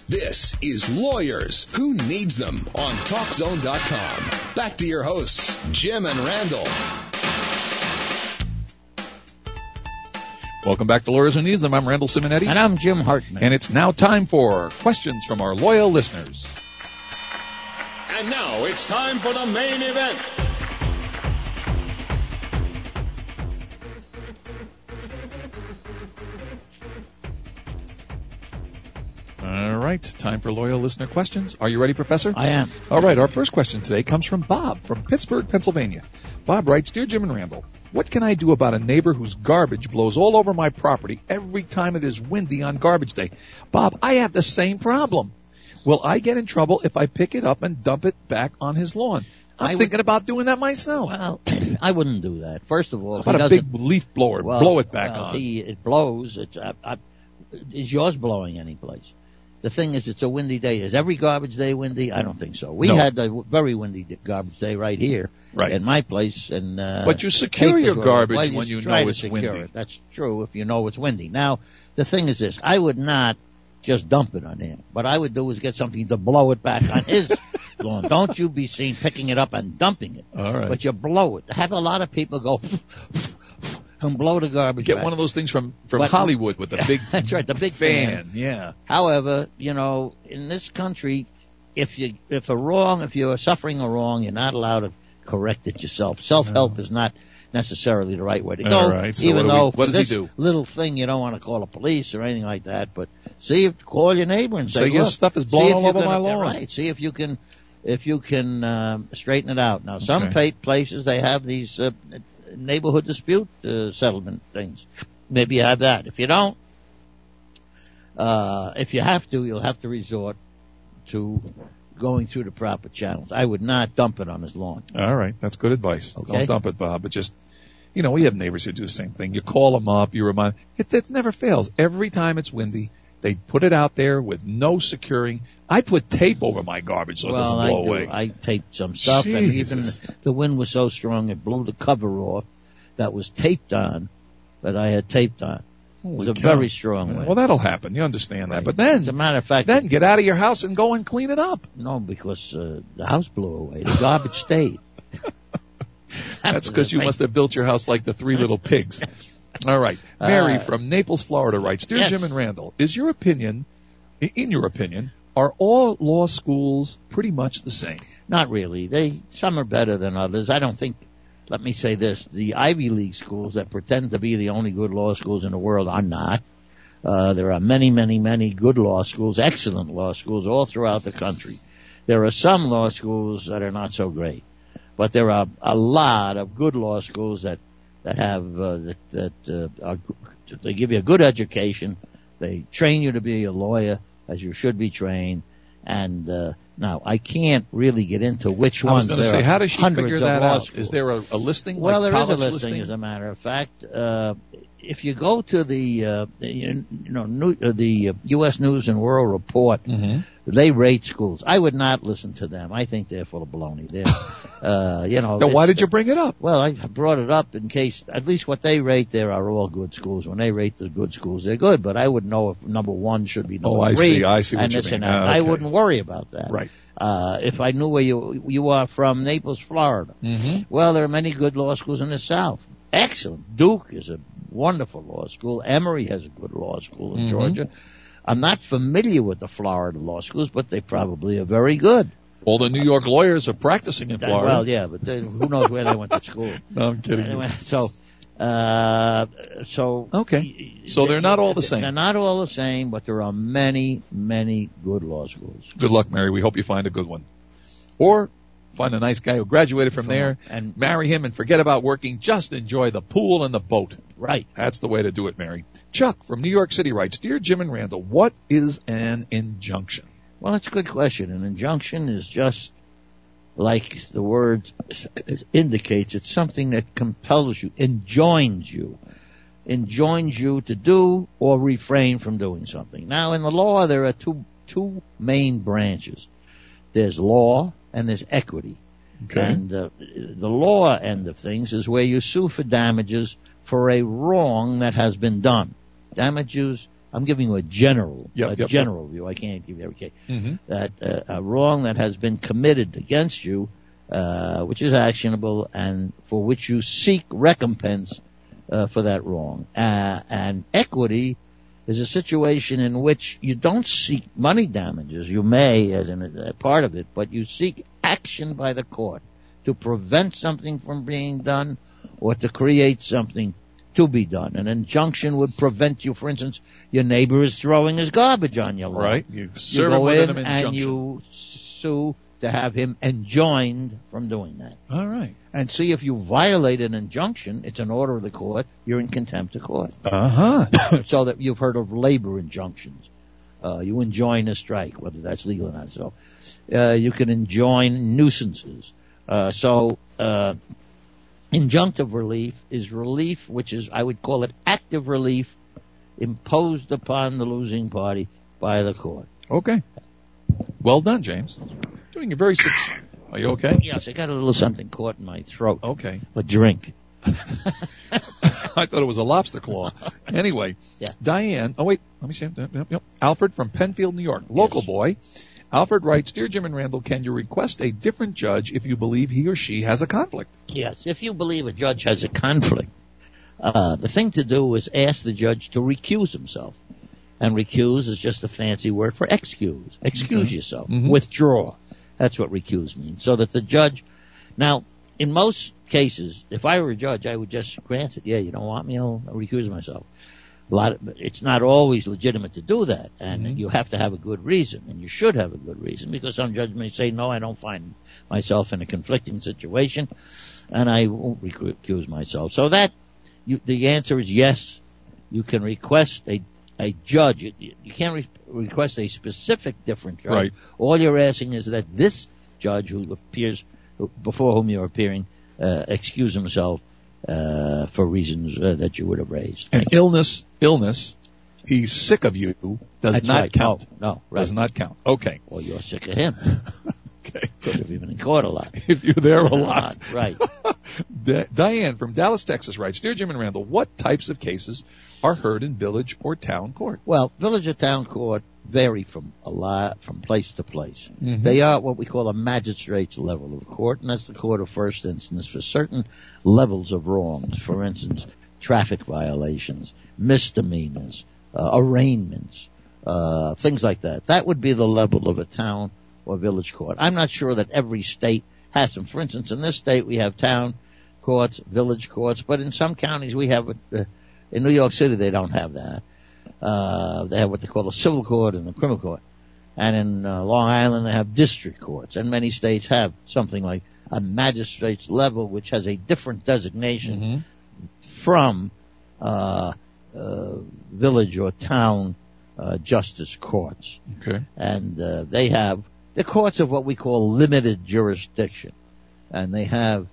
This is Lawyers Who Needs Them on TalkZone.com. Back to your hosts, Jim and Randall. Welcome back to Lawyers Who Needs Them. I'm Randall Simonetti. And I'm Jim Hartman. And it's now time for questions from our loyal listeners. And now it's time for the main event. All right, time for loyal listener questions. Are you ready, Professor? I am. All right, our first question today comes from Bob from Pittsburgh, Pennsylvania. Bob writes, Dear Jim and Randall, what can I do about a neighbor whose garbage blows all over my property every time it is windy on garbage day? Bob, I have the same problem. Will I get in trouble if I pick it up and dump it back on his lawn? I'm thinking about doing that myself. Well, I wouldn't do that. First of all, how about a big leaf blower, blow it back on? It blows. Is yours blowing any place? The thing is, it's a windy day. Is every garbage day windy? I don't think so. We had a very windy garbage day right here in my place. And but you secure your garbage when you know it's windy. That's true if you know it's windy. Now, the thing is this. I would not just dump it on him. What I would do is get something to blow it back on his lawn. Don't you be seen picking it up and dumping it. All right. But you blow it. Have a lot of people go and blow the garbage Get back. one of those things from Hollywood with the big that's right, the big fan. Yeah. However, in this country, if you're suffering a wrong, you're not allowed to correct it yourself. Self-help is not necessarily the right way to go. All right. So even though what does this he do? Little thing, you don't want to call the police or anything like that. But call your neighbor and say, your stuff is blowing all over my lawn. Right. See if you can straighten it out. Now, some places they have these neighborhood dispute settlement things. Maybe you have that. If you don't, if you have to, you'll have to resort to going through the proper channels. I would not dump it on his lawn. All right. That's good advice. Okay. Don't dump it, Bob. But just, we have neighbors who do the same thing. You call them up. You remind it never fails. Every time it's windy, they put it out there with no securing. I put tape over my garbage so it doesn't blow away. I taped some stuff, and even the wind was so strong it blew the cover off that was taped on, that I had taped on. It was a very strong wind. Well, that'll happen. You understand that. But then, as a matter of fact, then get out of your house and go and clean it up. No, because the house blew away. The garbage stayed. That's because you must have built your house like the Three Little Pigs. All right. Mary from Naples, Florida writes, Dear Jim and Randall, in your opinion, are all law schools pretty much the same? Not really. Some are better than others. I don't think, let me say this, the Ivy League schools that pretend to be the only good law schools in the world are not. There are many, many, many good law schools, excellent law schools all throughout the country. There are some law schools that are not so great, but there are a lot of good law schools that have they give you a good education. They train you to be a lawyer as you should be trained. And now I can't really get into which ones. I was going to say, how does she figure that out? Schools. Is there a listing? Well, like there is a listing, as a matter of fact. If you go to the U.S. News and World Report, they rate schools. I would not listen to them. I think they're full of baloney. Then why did you bring it up? Well, I brought it up in case, at least what they rate there are all good schools. When they rate the good schools, they're good. But I would know if number one should be number three. I see what and you this mean. And that. Okay. I wouldn't worry about that. Right. If I knew where you are from, Naples, Florida. Well, there are many good law schools in the South. Excellent. Duke is a wonderful law school. Emory has a good law school in Georgia. I'm not familiar with the Florida law schools, but they probably are very good. All the New York lawyers are practicing in Florida. Well, yeah, but who knows where they went to school? No, I'm kidding. Anyway, okay. So they're not all the same. They're not all the same, but there are many, many good law schools. Good luck, Mary. We hope you find a good one. Or find a nice guy who graduated from there and marry him and forget about working. Just enjoy the pool and the boat. Right. That's the way to do it, Mary. Chuck from New York City writes, Dear Jim and Randall, what is an injunction? Well, that's a good question. An injunction is just like the word indicates. It's something that compels you, enjoins you to do or refrain from doing something. Now, in the law, there are two main branches. There's law and there's equity. Okay. And the law end of things is where you sue for damages for a wrong that has been done. Damages I'm giving you a general Yep. view. I can't give you every case. Mm-hmm. That a wrong that has been committed against you, which is actionable and for which you seek recompense for that wrong. And equity is a situation in which you don't seek money damages. You may, as a part of it, but you seek action by the court to prevent something from being done or to create something to be done. An injunction would prevent you, for instance, your neighbor is throwing his garbage on your lawn. Right. You serve go him with in an injunction. and you sue to have him enjoined from doing that. All right. And see, if you violate an injunction, it's an order of the court, you're in contempt of court. Uh-huh. So that you've heard of labor injunctions. You enjoin a strike, whether that's legal or not. So you can enjoin nuisances. Injunctive relief is relief which is, I would call it active relief, imposed upon the losing party by the court. Okay. Well done, James. Doing a very Are you okay? Yes, I got a little something caught in my throat. Okay. A drink. I thought it was a lobster claw. Anyway, Yeah. Diane. Oh, wait. Let me see. Yep. Alfred from Penfield, New York. Local Yes. boy. Alfred writes, Dear Jim and Randall, can you request a different judge if you believe he or she has a conflict? Yes, if you believe a judge has a conflict, the thing to do is ask the judge to recuse himself. And recuse is just a fancy word for excuse. Excuse yourself. Mhm. Withdraw. That's what recuse means. So that the judge... Now, in most cases, if I were a judge, I would just grant it. Yeah, you don't want me, I'll recuse myself. It's not always legitimate to do that, and you have to have a good reason, and you should have a good reason, because some judge may say, no, I don't find myself in a conflicting situation, and I won't recuse myself. So the answer is yes. You can request a judge. You can't request a specific different judge. Right. All you're asking is that this judge before whom you're appearing, excuse himself for reasons that you would have raised. And illness, he's sick of you, does That's not right. count. No, right. Does not count. Okay. Or you're sick of him. Okay. Could have been in court a lot. If you're there a lot. Right. Diane from Dallas, Texas writes, Dear Jim and Randall, what types of cases are heard in village or town court? Well, village or town court vary from place to place. Mhm. They are what we call a magistrate's level of court, and that's the court of first instance for certain levels of wrongs. For instance, traffic violations, misdemeanors, arraignments, things like that. That would be the level of a town or village court. I'm not sure that every state has them. For instance, in this state we have town courts, village courts, but in some counties we have in New York City they don't have that. They have what they call the civil court and the criminal court. And in Long Island they have district courts, and many states have something like a magistrate's level which has a different designation from village or town justice courts. Okay. And they have the courts of what we call limited jurisdiction, and they have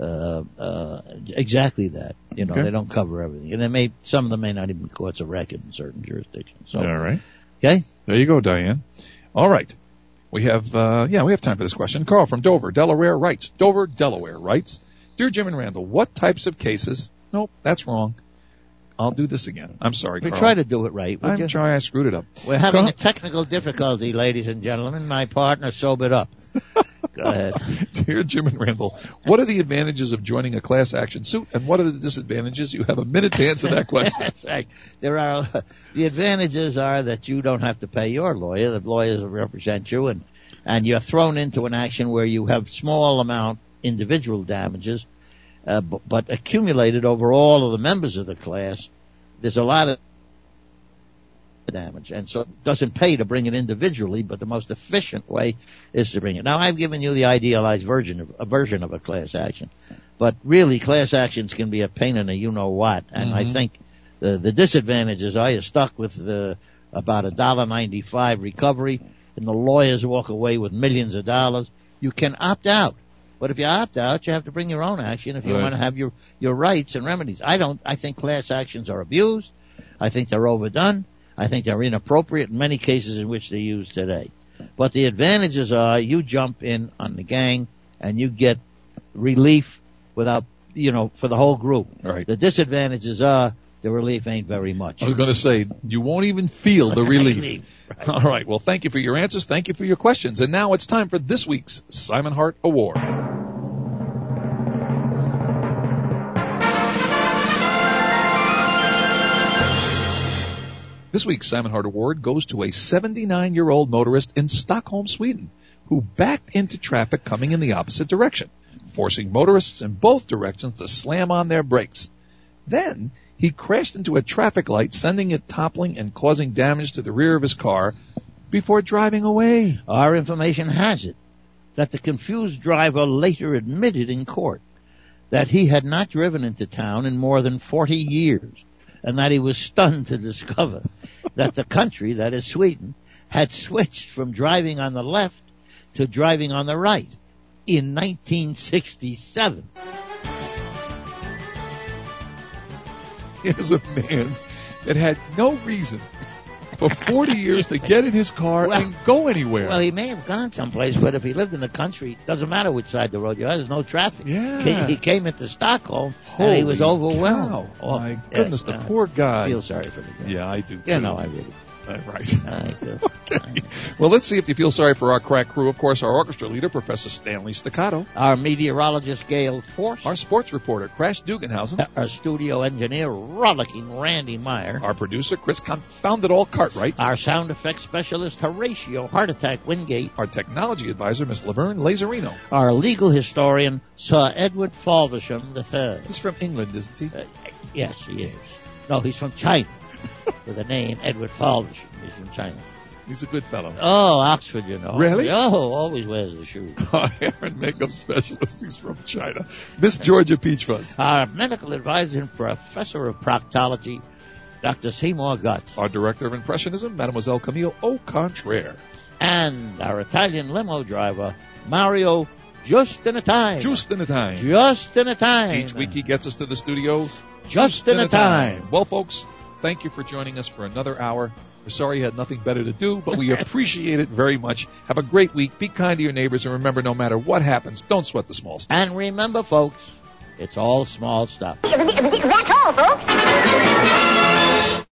exactly that. You know, Okay. they don't cover everything, and some of them may not even be courts of record in certain jurisdictions. So, All right. okay, There you go, Diane. All right. We have time for this question. Carl from Dover, Delaware writes, Dear Jim and Randall, what types of cases? Nope, that's wrong. I'll do this again. I'm sorry, we Carl. try to do it right. would I'm you? sorry I screwed it up. We're having Carl? a technical difficulty, ladies and gentlemen. My partner sobered up. Go ahead. Dear Jim and Randall, what are the advantages of joining a class action suit, and what are the disadvantages? You have a minute to answer that question. That's right. The advantages are that you don't have to pay your lawyer. The lawyers will represent you, and you're thrown into an action where you have small amount individual damages, but accumulated over all of the members of the class, there's a lot of damage, and so it doesn't pay to bring it individually, but the most efficient way is to bring it. Now, I've given you the idealized version of a class action, but really class actions can be a pain in the you-know-what, and I think the disadvantages are you're stuck with about $1.95 recovery, and the lawyers walk away with millions of dollars. You can opt out, but if you opt out, you have to bring your own action if you Right. want to have your rights and remedies. I think class actions are abused. I think they're overdone. I think they're inappropriate in many cases in which they're used today. But the advantages are you jump in on the gang and you get relief without, for the whole group. Right. The disadvantages are the relief ain't very much. I was going to say, you won't even feel the relief. Right. All right. Well, thank you for your answers. Thank you for your questions. And now it's time for this week's Simon Hart Award. This week's Simon Hart Award goes to a 79-year-old motorist in Stockholm, Sweden, who backed into traffic coming in the opposite direction, forcing motorists in both directions to slam on their brakes. Then he crashed into a traffic light, sending it toppling and causing damage to the rear of his car before driving away. Our information has it that the confused driver later admitted in court that he had not driven into town in more than 40 years, and that he was stunned to discover that the country, that is Sweden, had switched from driving on the left to driving on the right in 1967. Here's a man that had no reason for 40 years to get in his car and go anywhere. Well, he may have gone someplace, but if he lived in the country, it doesn't matter which side of the road you are. There's no traffic. Yeah. He came into Stockholm, and he was overwhelmed. Cow. My goodness, the poor guy. I feel sorry for the guy. Yeah, I do, too. You know, I really do. Right. I do. Okay. Well, let's see if you feel sorry for our crack crew. Of course, our orchestra leader, Professor Stanley Staccato. Our meteorologist, Gail Force. Our sports reporter, Crash Duganhausen. Our studio engineer, rollicking Randy Meyer. Our producer, Chris Confounded All Cartwright. Our sound effects specialist, Horatio Heart Attack Wingate. Our technology advisor, Miss Laverne Lazarino. Our legal historian, Sir Edward Faldersham III. He's from England, isn't he? Yes, he is. No, he's from China. With the name Edward Faldersham. He's from China. He's a good fellow. Oh, Oxford, you know. Really? Oh, always wears the shoes. Our hair and makeup specialist, he's from China. Miss Georgia Peachfuzz. Our medical advisor and professor of proctology, Dr. Seymour Guts. Our director of impressionism, Mademoiselle Camille O'Contraire. And our Italian limo driver, Mario Just in a Time. Just in a time. Just in a time. Each week he gets us to the studio. Just in a time. Well, folks, thank you for joining us for another hour. We're sorry you had nothing better to do, but we appreciate it very much. Have a great week. Be kind to your neighbors, and remember, no matter what happens, don't sweat the small stuff. And remember, folks, it's all small stuff. That's all, folks.